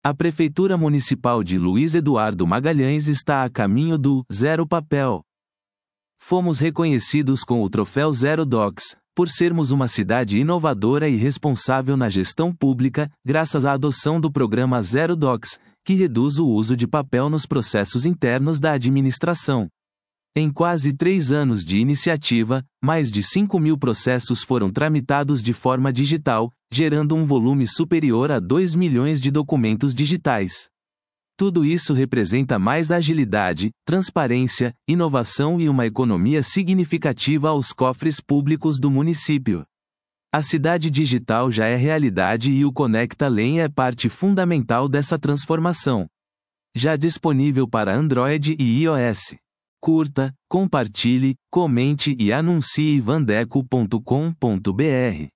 A Prefeitura Municipal de Luiz Eduardo Magalhães está a caminho do Zero Papel. Fomos reconhecidos com o troféu Zero Docs, por sermos uma cidade inovadora e responsável na gestão pública, graças à adoção do programa Zero Docs, que reduz o uso de papel nos processos internos da administração. Em quase 3 anos de iniciativa, mais de 5.000 processos foram tramitados de forma digital, gerando um volume superior a 2 milhões de documentos digitais. Tudo isso representa mais agilidade, transparência, inovação e uma economia significativa aos cofres públicos do município. A cidade digital já é realidade e o Conecta Len é parte fundamental dessa transformação. Já disponível para Android e iOS. Curta, compartilhe, comente e anuncie vandeco.com.br.